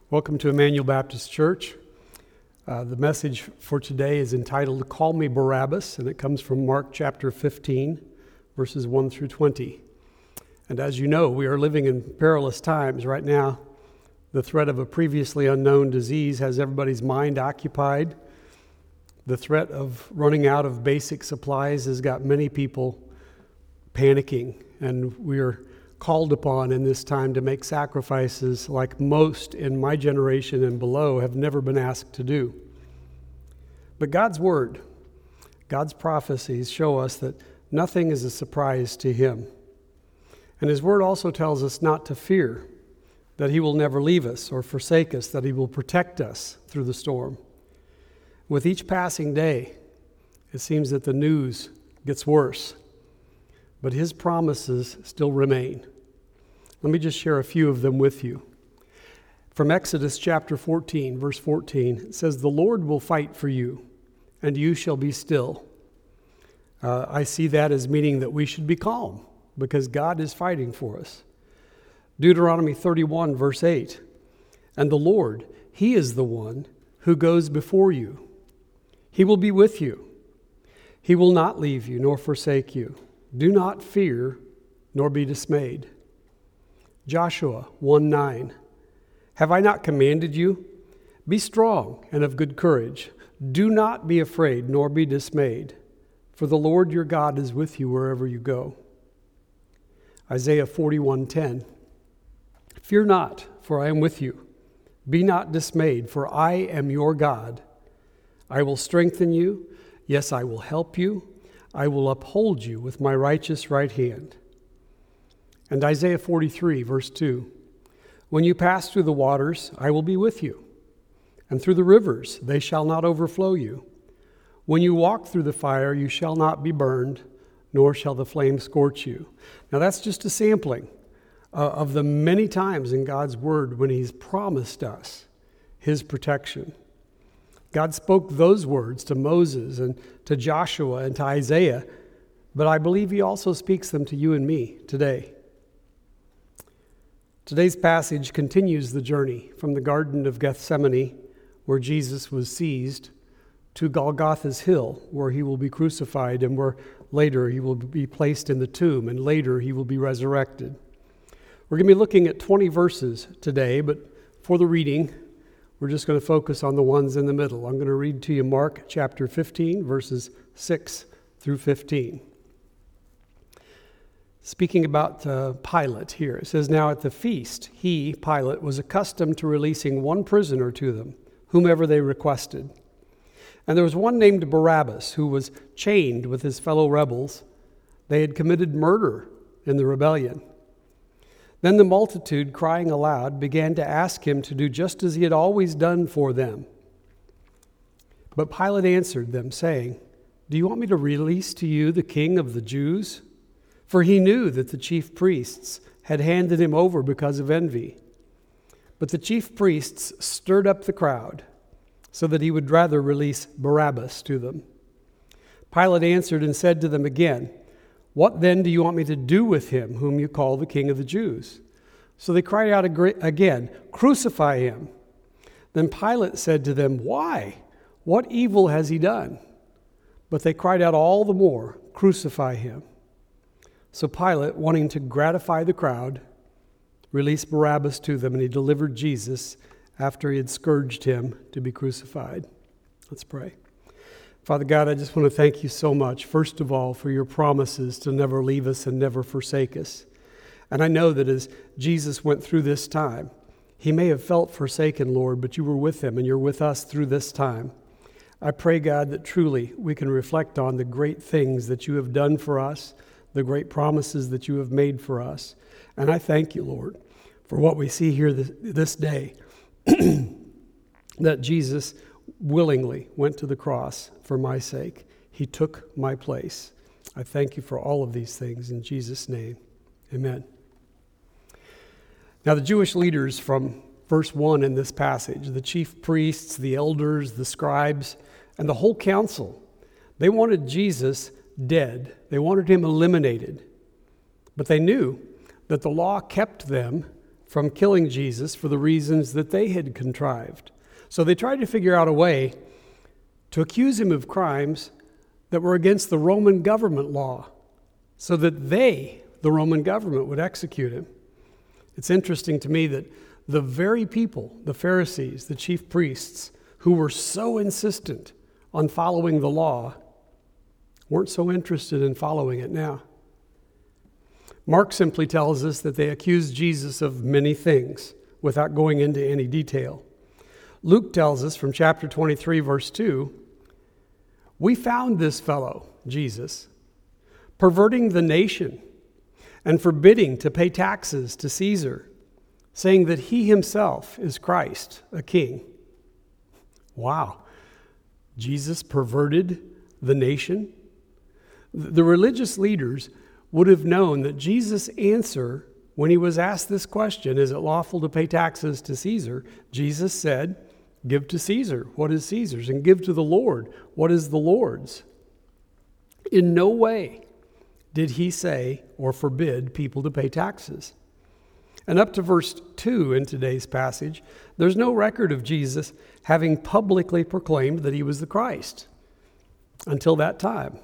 Welcome to Emmanuel Baptist Church. The message for today is entitled, Call Me Barabbas, and it comes from Mark chapter 15, verses 1 through 20. And as you know, we are living in perilous times right now. The threat of a previously unknown disease has everybody's mind occupied. The threat of running out of basic supplies has got many people panicking, and we are called upon in this time to make sacrifices like most in my generation and below have never been asked to do. But God's word, God's prophecies show us that nothing is a surprise to him. And his word also tells us not to fear, that he will never leave us or forsake us, that he will protect us through the storm. With each passing day, it seems that the news gets worse, but his promises still remain. Let me just share a few of them with you. From Exodus chapter 14, verse 14, it says, "The Lord will fight for you, and you shall be still." I see that as meaning that we should be calm, because God is fighting for us. Deuteronomy 31, verse 8, "And the Lord, he is the one who goes before you. He will be with you. He will not leave you nor forsake you. Do not fear, nor be dismayed." Joshua 1:9, "Have I not commanded you? Be strong and of good courage. Do not be afraid, nor be dismayed, for the Lord your God is with you wherever you go." Isaiah 41:10, "Fear not, for I am with you. Be not dismayed, for I am your God. I will strengthen you. Yes, I will help you. I will uphold you with my righteous right hand." And Isaiah 43, verse 2, "When you pass through the waters, I will be with you. And through the rivers, they shall not overflow you. When you walk through the fire, you shall not be burned, nor shall the flame scorch you." Now that's just a sampling of the many times in God's word when he's promised us his protection. God spoke those words to Moses and to Joshua and to Isaiah, but I believe he also speaks them to you and me today. Today's passage continues the journey from the Garden of Gethsemane, where Jesus was seized, to Golgotha's hill, where he will be crucified and where later he will be placed in the tomb and later he will be resurrected. We're going to be looking at 20 verses today, but for the reading, we're just going to focus on the ones in the middle. I'm going to read to you Mark chapter 15, verses 6 through 15. Speaking about Pilate here, it says, "Now at the feast, he, Pilate, was accustomed to releasing one prisoner to them, whomever they requested. And there was one named Barabbas, who was chained with his fellow rebels. They had committed murder in the rebellion. Then the multitude, crying aloud, began to ask him to do just as he had always done for them. But Pilate answered them, saying, 'Do you want me to release to you the king of the Jews?' For he knew that the chief priests had handed him over because of envy. But the chief priests stirred up the crowd, so that he would rather release Barabbas to them. Pilate answered and said to them again, 'What then do you want me to do with him whom you call the king of the Jews?' So they cried out again, 'Crucify him.' Then Pilate said to them, 'Why? What evil has he done?' But they cried out all the more, 'Crucify him.' So Pilate, wanting to gratify the crowd, released Barabbas to them, and he delivered Jesus after he had scourged him to be crucified." Let's pray. Father God, I just want to thank you so much, first of all, for your promises to never leave us and never forsake us. And I know that as Jesus went through this time, he may have felt forsaken, Lord, but you were with him and you're with us through this time. I pray, God, that truly we can reflect on the great things that you have done for us, the great promises that you have made for us. And I thank you, Lord, for what we see here this day, that Jesus willingly went to the cross for my sake. He took my place. I thank you for all of these things in Jesus' name. Amen. Now the Jewish leaders from verse 1 in this passage, the chief priests, the elders, the scribes, and the whole council, they wanted Jesus dead. They wanted him eliminated. But they knew that the law kept them from killing Jesus for the reasons that they had contrived. So they tried to figure out a way to accuse him of crimes that were against the Roman government law so that they, the Roman government, would execute him. It's interesting to me that the very people, the Pharisees, the chief priests, who were so insistent on following the law, weren't so interested in following it now. Mark simply tells us that they accused Jesus of many things without going into any detail. Luke tells us from chapter 23, verse 2, "We found this fellow, Jesus, perverting the nation and forbidding to pay taxes to Caesar, saying that he himself is Christ, a king." Wow. Jesus perverted the nation? The religious leaders would have known that Jesus' answer when he was asked this question, is it lawful to pay taxes to Caesar? Jesus said, "Give to Caesar what is Caesar's, and give to the Lord what is the Lord's." In no way did he say or forbid people to pay taxes. And up to verse 2 in today's passage, there's no record of Jesus having publicly proclaimed that he was the Christ until that time.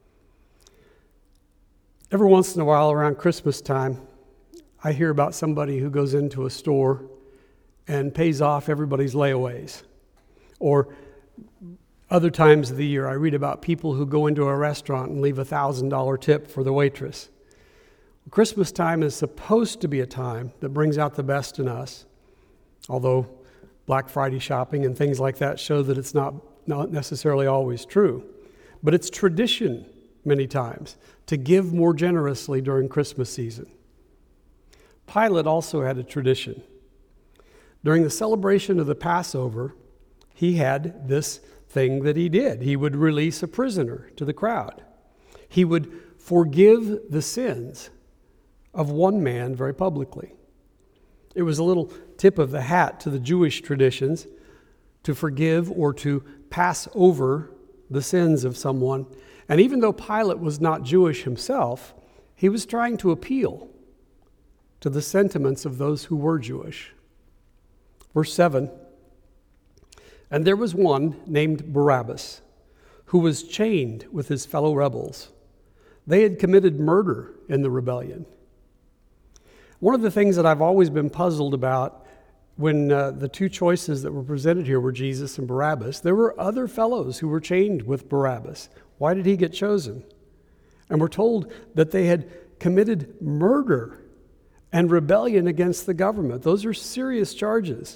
Every once in a while around Christmas time, I hear about somebody who goes into a store and pays off everybody's layaways. Or other times of the year, I read about people who go into a restaurant and leave a $1,000 tip for the waitress. Christmas time is supposed to be a time that brings out the best in us, although Black Friday shopping and things like that show that it's not necessarily always true. But it's tradition many times to give more generously during Christmas season. Pilate also had a tradition. During the celebration of the Passover, he had this thing that he did. He would release a prisoner to the crowd. He would forgive the sins of one man very publicly. It was a little tip of the hat to the Jewish traditions to forgive or to pass over the sins of someone. And even though Pilate was not Jewish himself, he was trying to appeal to the sentiments of those who were Jewish. Verse 7, "And there was one named Barabbas, who was chained with his fellow rebels. They had committed murder in the rebellion." One of the things that I've always been puzzled about when the two choices that were presented here were Jesus and Barabbas, there were other fellows who were chained with Barabbas. Why did he get chosen? And we're told that they had committed murder and rebellion against the government. Those are serious charges.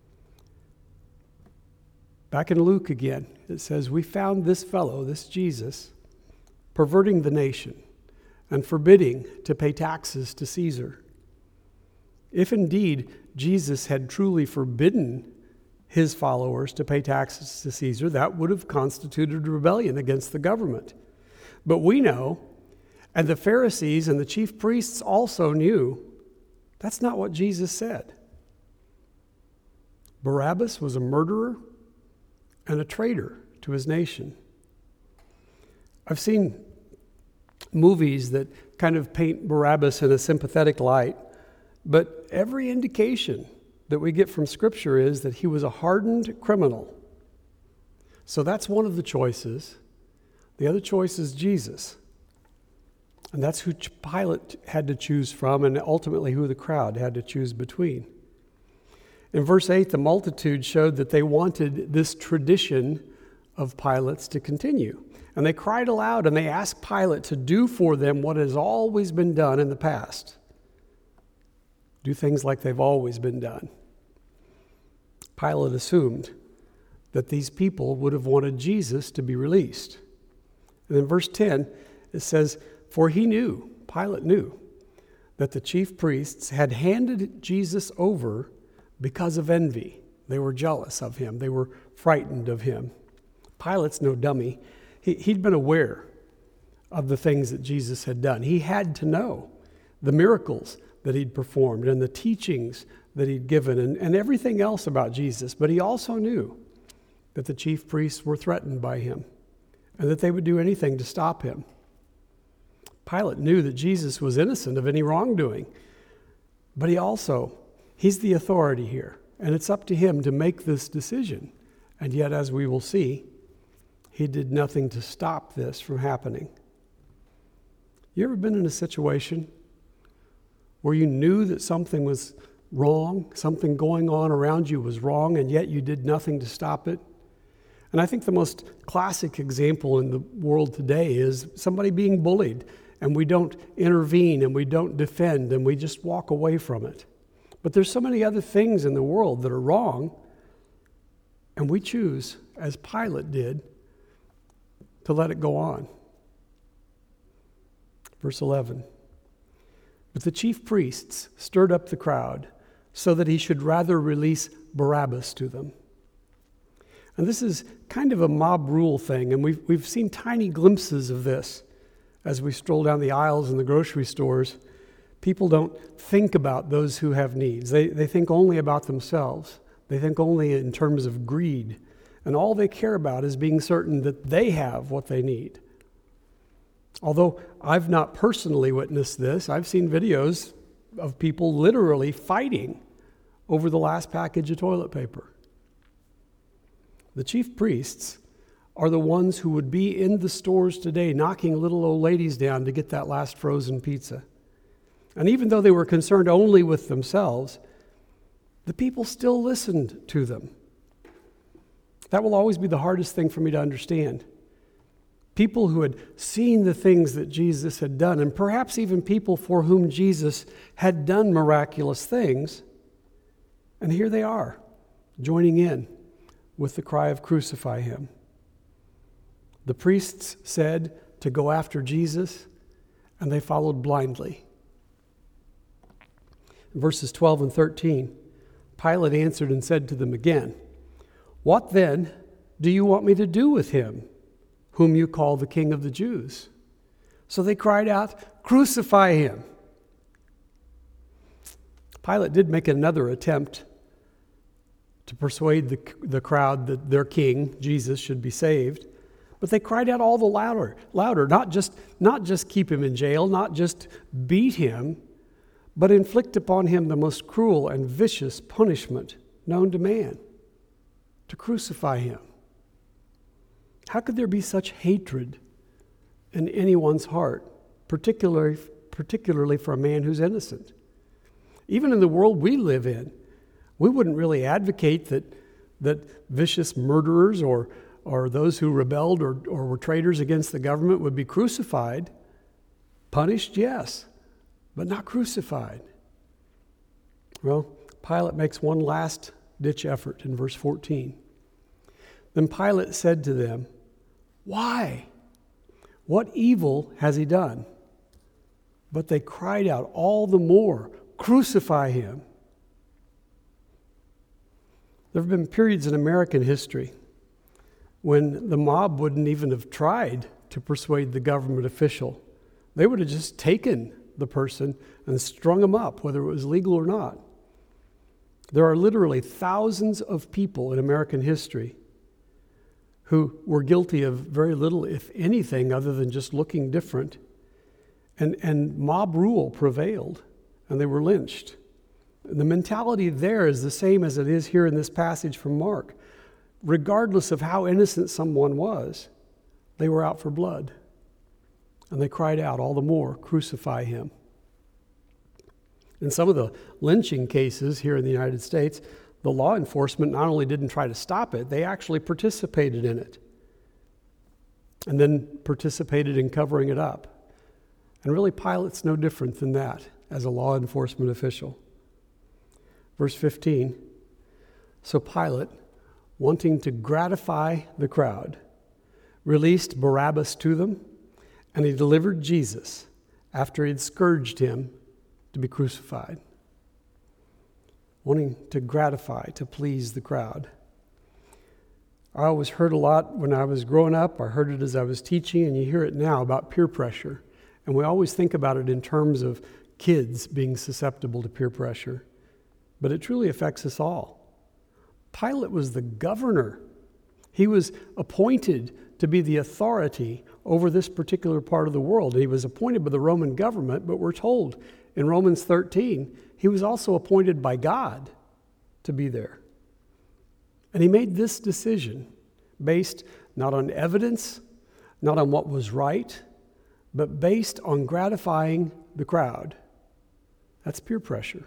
Back in Luke again, it says, "We found this fellow, this Jesus, perverting the nation and forbidding to pay taxes to Caesar." If indeed Jesus had truly forbidden his followers to pay taxes to Caesar, that would have constituted rebellion against the government. But we know, and the Pharisees and the chief priests also knew, that's not what Jesus said. Barabbas was a murderer and a traitor to his nation. I've seen movies that kind of paint Barabbas in a sympathetic light, but every indication that we get from Scripture is that he was a hardened criminal. So that's one of the choices. The other choice is Jesus. And that's who Pilate had to choose from, and ultimately who the crowd had to choose between. In verse 8, the multitude showed that they wanted this tradition of Pilate's to continue. And they cried aloud and they asked Pilate to do for them what has always been done in the past. Do things like they've always been done. Pilate assumed that these people would have wanted Jesus to be released. And in verse 10, it says, "For he knew," Pilate knew, "that the chief priests had handed Jesus over because of envy." They were jealous of him. They were frightened of him. Pilate's no dummy. He'd been aware of the things that Jesus had done. He had to know the miracles that he'd performed and the teachings that he'd given and everything else about Jesus. But he also knew that the chief priests were threatened by him and that they would do anything to stop him. Pilate knew that Jesus was innocent of any wrongdoing, but he also He's the authority here, and it's up to him to make this decision. And yet, as we will see, he did nothing to stop this from happening. You ever been in a situation where you knew that something was wrong, something going on around you was wrong, and yet you did nothing to stop it? And I think the most classic example in the world today is somebody being bullied, and we don't intervene, and we don't defend, and we just walk away from it. But there's so many other things in the world that are wrong, and we choose, as Pilate did, to let it go on. Verse 11. But the chief priests stirred up the crowd so that he should rather release Barabbas to them. And this is kind of a mob rule thing, and we've seen tiny glimpses of this as we stroll down the aisles in the grocery stores. People don't think about those who have needs. They think only about themselves. They think only in terms of greed. And all they care about is being certain that they have what they need. Although I've not personally witnessed this, I've seen videos of people literally fighting over the last package of toilet paper. The chief priests are the ones who would be in the stores today knocking little old ladies down to get that last frozen pizza. And even though they were concerned only with themselves, the people still listened to them. That will always be the hardest thing for me to understand. People who had seen the things that Jesus had done, and perhaps even people for whom Jesus had done miraculous things, and here they are, joining in with the cry of "Crucify him." The priests said to go after Jesus, and they followed blindly. In verses 12 and 13, Pilate answered and said to them again, "What then do you want me to do with him, whom you call the King of the Jews?" So they cried out, "Crucify him." Pilate did make another attempt to persuade the crowd that their king, Jesus, should be saved. But they cried out all the louder, not just keep him in jail, not just beat him, but inflict upon him the most cruel and vicious punishment known to man, to crucify him. How could there be such hatred in anyone's heart, particularly for a man who's innocent? Even in the world we live in, we wouldn't really advocate that vicious murderers or those who rebelled or were traitors against the government would be crucified. Punished, yes, but not crucified. Well, Pilate makes one last ditch effort in verse 14. Then Pilate said to them, "Why? What evil has he done?" But they cried out all the more, "Crucify him." There have been periods in American history when the mob wouldn't even have tried to persuade the government official. They would have just taken the person and strung him up, whether it was legal or not. There are literally thousands of people in American history who were guilty of very little, if anything, other than just looking different. And mob rule prevailed, and they were lynched. The mentality there is the same as it is here in this passage from Mark. Regardless of how innocent someone was, they were out for blood. And they cried out all the more, "Crucify him." In some of the lynching cases here in the United States, the law enforcement not only didn't try to stop it, they actually participated in it. And then participated in covering it up. And really, Pilate's no different than that as a law enforcement official. Verse 15, so Pilate, wanting to gratify the crowd, released Barabbas to them, and he delivered Jesus, after he had scourged him, to be crucified. Wanting to gratify, to please the crowd. I always heard a lot when I was growing up. I heard it as I was teaching, and you hear it now about peer pressure. And we always think about it in terms of kids being susceptible to peer pressure. But it truly affects us all. Pilate was the governor. He was appointed to be the authority over this particular part of the world. He was appointed by the Roman government, but we're told in Romans 13, he was also appointed by God to be there. And he made this decision based not on evidence, not on what was right, but based on gratifying the crowd. That's peer pressure.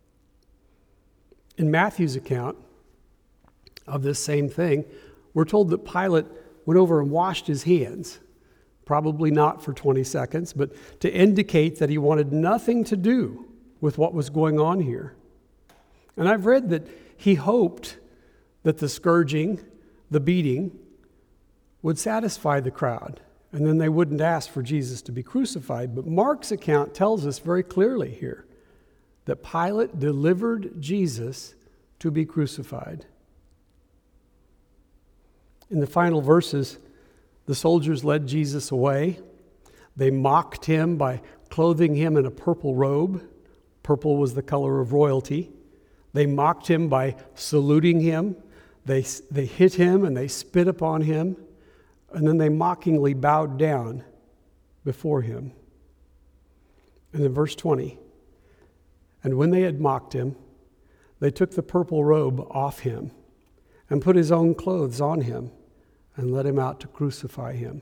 In Matthew's account of this same thing, we're told that Pilate went over and washed his hands, probably not for 20 seconds, but to indicate that he wanted nothing to do with what was going on here. And I've read that he hoped that the scourging, the beating, would satisfy the crowd, and then they wouldn't ask for Jesus to be crucified. But Mark's account tells us very clearly here that Pilate delivered Jesus to be crucified. In the final verses, the soldiers led Jesus away. They mocked him by clothing him in a purple robe. Purple was the color of royalty. They mocked him by saluting him. They hit him and they spit upon him. And then they mockingly bowed down before him. And in verse 20, and when they had mocked him, they took the purple robe off him and put his own clothes on him and led him out to crucify him.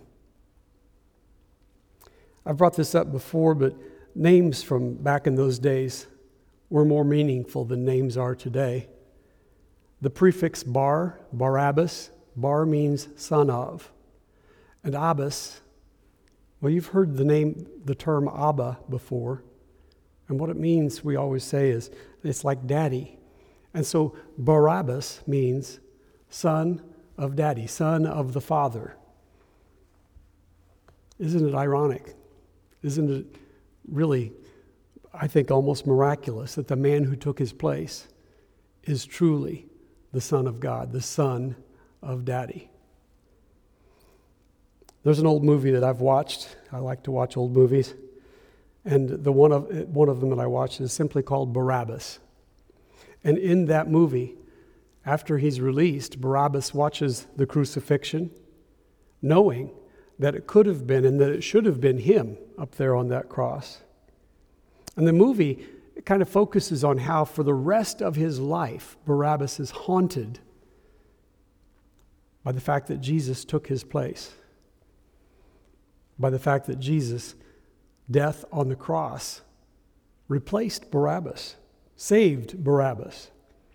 I've brought this up before, but names from back in those days were more meaningful than names are today. The prefix bar, Barabbas, bar means son of. And Abbas, well, you've heard the term Abba before. And what it means, we always say, is it's like daddy. And so Barabbas means son of daddy, son of the Father. Isn't it ironic? Isn't it really, I think, almost miraculous that the man who took his place is truly the Son of God, the son of daddy? There's an old movie that I've watched. I like to watch old movies. And the one of them that I watched is simply called Barabbas. And in that movie, after he's released, Barabbas watches the crucifixion, knowing that it could have been and that it should have been him up there on that cross. And the movie kind of focuses on how for the rest of his life, Barabbas is haunted by the fact that Jesus took his place, by the fact that Jesus' death on the cross replaced Barabbas, saved Barabbas.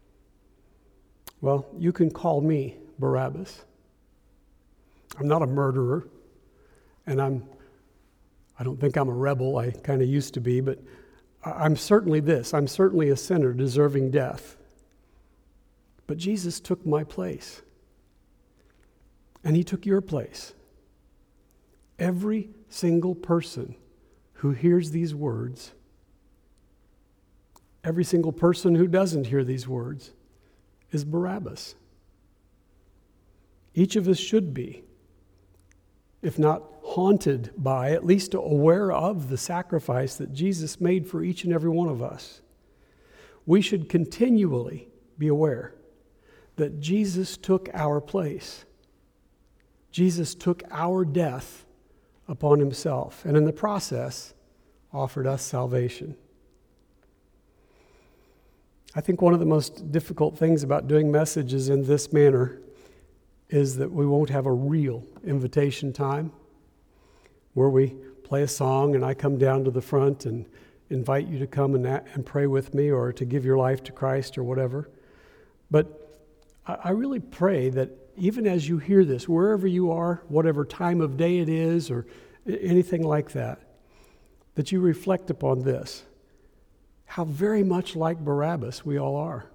Well, you can call me Barabbas. I'm not a murderer, and I don't think I'm a rebel. I kind of used to be, but I'm certainly this. I'm certainly a sinner deserving death. But Jesus took my place, and he took your place. Every single person who hears these words, every single person who doesn't hear these words, is Barabbas. Each of us should be, if not haunted by, at least aware of the sacrifice that Jesus made for each and every one of us. We should continually be aware that Jesus took our place. Jesus took our death upon himself, and in the process, offered us salvation. I think one of the most difficult things about doing messages in this manner is that we won't have a real invitation time where we play a song and I come down to the front and invite you to come and pray with me or to give your life to Christ or whatever. But I really pray that even as you hear this, wherever you are, whatever time of day it is or anything like that, that you reflect upon this, how very much like Barabbas we all are.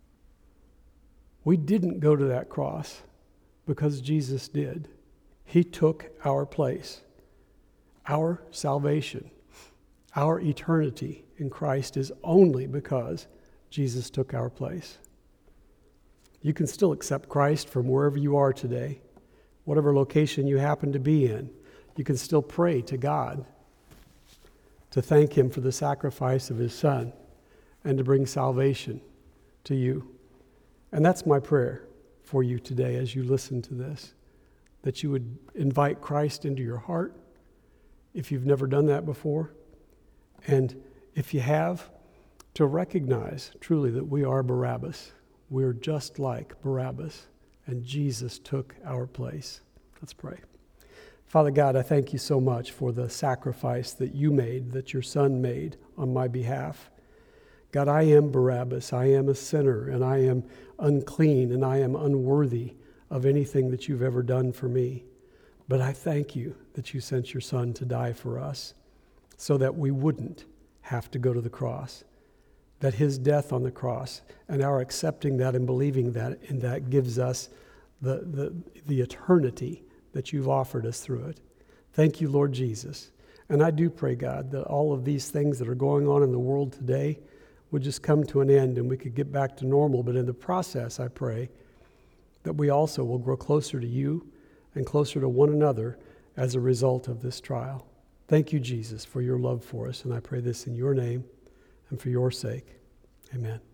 We didn't go to that cross because Jesus did. He took our place. Our salvation, our eternity in Christ is only because Jesus took our place. You can still accept Christ from wherever you are today, whatever location you happen to be in. You can still pray to God to thank him for the sacrifice of his Son and to bring salvation to you. And that's my prayer for you today as you listen to this, that you would invite Christ into your heart if you've never done that before. And If you have, to recognize truly that we are Barabbas. We're just like Barabbas, and Jesus took our place. Let's pray. Father God, I thank you so much for the sacrifice that you made, that your Son made on my behalf. God, I am Barabbas. I am a sinner, and I am unclean, and I am unworthy of anything that you've ever done for me. But I thank you that you sent your Son to die for us so that we wouldn't have to go to the cross, that his death on the cross and our accepting that and believing that, and that gives us the eternity that you've offered us through it. Thank you, Lord Jesus. And I do pray, God, that all of these things that are going on in the world today would just come to an end and we could get back to normal. But in the process, I pray that we also will grow closer to you and closer to one another as a result of this trial. Thank you, Jesus, for your love for us. And I pray this in your name and for your sake. Amen.